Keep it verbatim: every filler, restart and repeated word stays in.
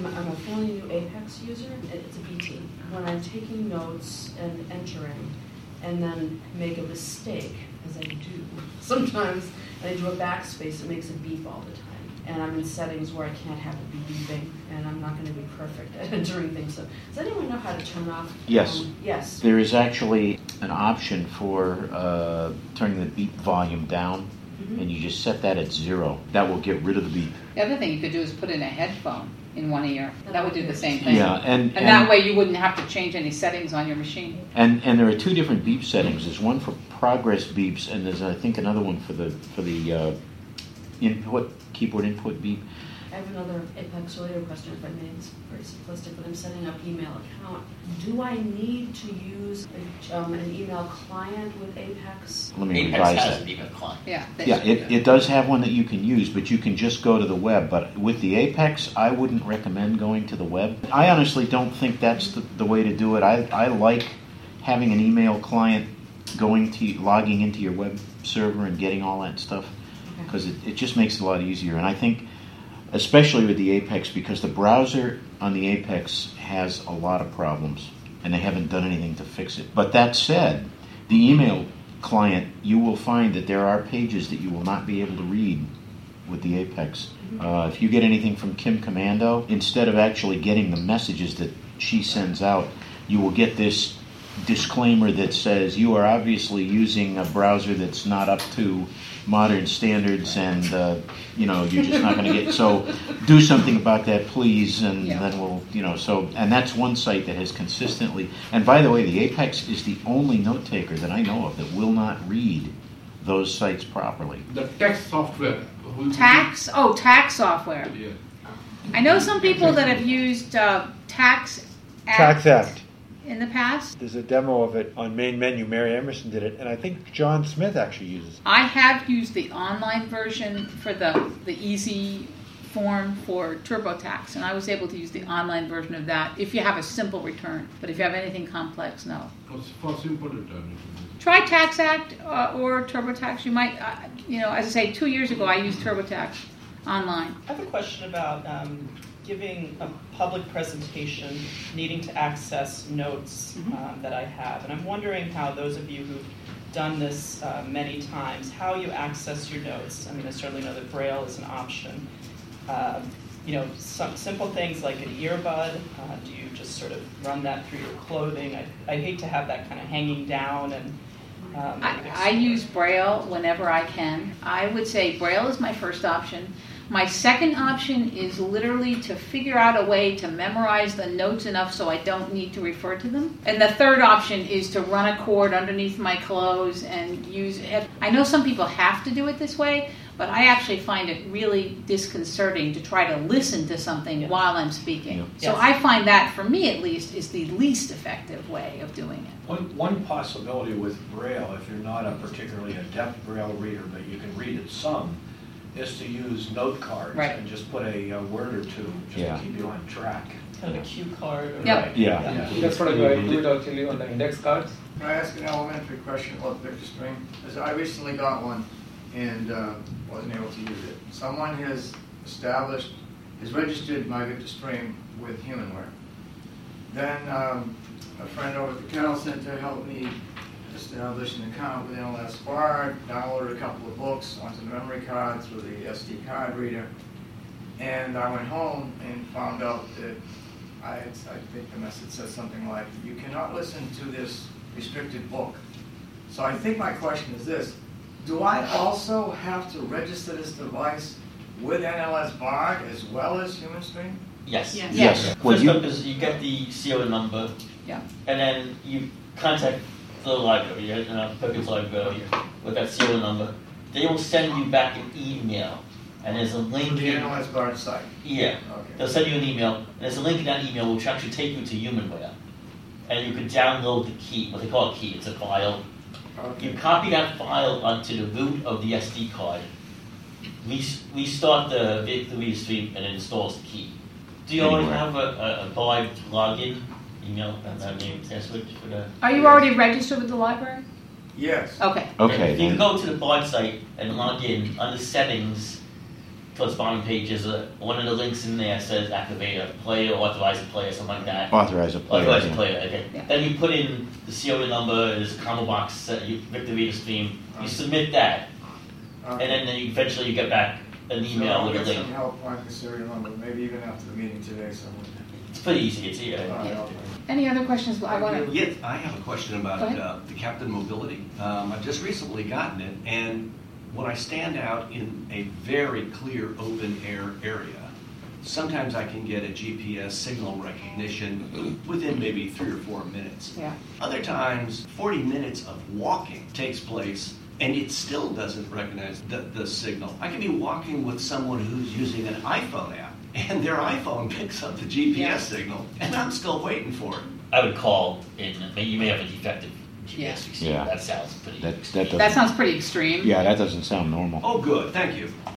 I'm, I'm a fairly new Apex user. It's a B T. When I'm taking notes and entering, and then make a mistake, as I do sometimes, and I do a backspace, it makes a beep all the time. And I'm in settings where I can't have it be beeping, and I'm not going to be perfect at entering things. So, does anyone know how to turn off? Yes. Um, yes. There is actually an option for uh, turning the beep volume down, mm-hmm. and you just set that at zero. That will get rid of the beep. The other thing you could do is put in a headphone in one ear. That would do the same thing. Yeah, and, and, and that way you wouldn't have to change any settings on your machine. And and there are two different beep settings. There's one for progress beeps, and there's I think another one for the for the uh, input keyboard input beep. I have another Apex related question, if I may. It's very simplistic, but I'm setting up email account. Do I need to use a, um, an email client with Apex? Let me Apex revise has that. an email client. Yeah, Yeah, it, it does have one that you can use, but you can just go to the web. But with the Apex, I wouldn't recommend going to the web. I honestly don't think that's the, the way to do it. I, I like having an email client going to logging into your web server and getting all that stuff, because it, it just makes it a lot easier. And I think, especially with the Apex, because the browser on the Apex has a lot of problems, and they haven't done anything to fix it. But that said, the email client, you will find that there are pages that you will not be able to read with the Apex. Uh, if you get anything from Kim Commando, instead of actually getting the messages that she sends out, you will get this disclaimer that says you are obviously using a browser that's not up to modern standards, and uh, you know you're just not going to get. So do something about that, please, and yeah. then we'll, you know. So and that's one site that has consistently. And by the way, the Apex is the only note taker that I know of that will not read those sites properly. The tax software. Tax? Oh, tax software. Yeah. I know some people that have used uh, Tax Tax Act in the past. There's a demo of it on Main Menu. Mary Emerson did it, and I think John Smith actually uses it. I have used the online version for the, the easy form for TurboTax, and I was able to use the online version of that if you have a simple return. But if you have anything complex, no. For simple return. Try Tax Act uh, or TurboTax. You might, uh, you know, as I say, two years ago I used TurboTax online. I have a question about um, giving a public presentation, needing to access notes Mm-hmm. um, that I have. And I'm wondering how those of you who've done this uh, many times, how you access your notes. I mean, I certainly know that Braille is an option. Uh, you know, some simple things like an earbud. Uh, do you just sort of run that through your clothing? I, I hate to have that kind of hanging down. And um, I, I use Braille whenever I can. I would say Braille is my first option. My second option is literally to figure out a way to memorize the notes enough so I don't need to refer to them. And the third option is to run a cord underneath my clothes and use it. I know some people have to do it this way, but I actually find it really disconcerting to try to listen to something yes. while I'm speaking. Yeah. So yes. I find that, for me at least, is the least effective way of doing it. One, one possibility with Braille, if you're not a particularly adept Braille reader, but you can read it some, is to use note cards right. and just put a, a word or two just yeah. to keep you on track. Kind of a cue card. Or yep. Right. Yeah. yeah. That's what I do. I do it actually on the index cards. Can I ask an elementary question about VictorStream? Because I recently got one and uh, wasn't able to use it. Someone has established, has registered my VictorStream with HumanWare. Then um, a friend over at the Kennel Center helped me establish an account with N L S Bard, downloaded a couple of books onto the memory card through the S D card reader, and I went home and found out that I, had, I think the message said something like, you cannot listen to this restricted book. So I think my question is this, do I also have to register this device with N L S Bard as well as HumanStream? Yes. Yes. yes. First Well, you, up is you get the serial number, yeah. and then you contact the library, you know, Perkins Library, with that serial number. They will send you back an email, and there's a link. To the in, N L S Bard site? Yeah. Okay. They'll send you an email, and there's a link in that email which will actually take you to HumanWare. And you can download the key, what they call a key, it's a file. Okay. You copy that file onto the root of the S D card, restart the, the read stream, and it installs the key. Do you already have a, a, a Bard login? Email and that name password for the. Are you already registered with the library? Yes. Okay. Okay. If you can go to the Bard site and log in under settings, towards the bottom page is a, one of the links in there says activate a player, authorize a player, something like that. Authorize a player. Authorize a yeah. player, okay. Yeah. Then you put in the serial number, there's a combo box, uh, you, Victor Reader Stream, you submit that, Okay. and then, then you, eventually you get back an So email I'll with a get link. some help on the serial number, maybe even after the meeting today, someone. It's pretty easy, it's, yeah. All right, okay. Any other questions? I want to. Yes, I have a question Go about ahead. uh, the Captain Mobility. Um, I've just recently gotten it, and when I stand out in a very clear open air area, sometimes I can get a G P S signal recognition within maybe three or four minutes. Yeah. Other times, forty minutes of walking takes place, and it still doesn't recognize the, the signal. I can be walking with someone who's using an iPhone app, and their iPhone picks up the G P S Yeah. signal, and I'm still waiting for it. I would call in, maybe you may have a defective G P S receiver, Yeah. that sounds pretty. That, that, doesn't, That sounds pretty extreme. yeah, that doesn't sound normal. Oh, good, thank you.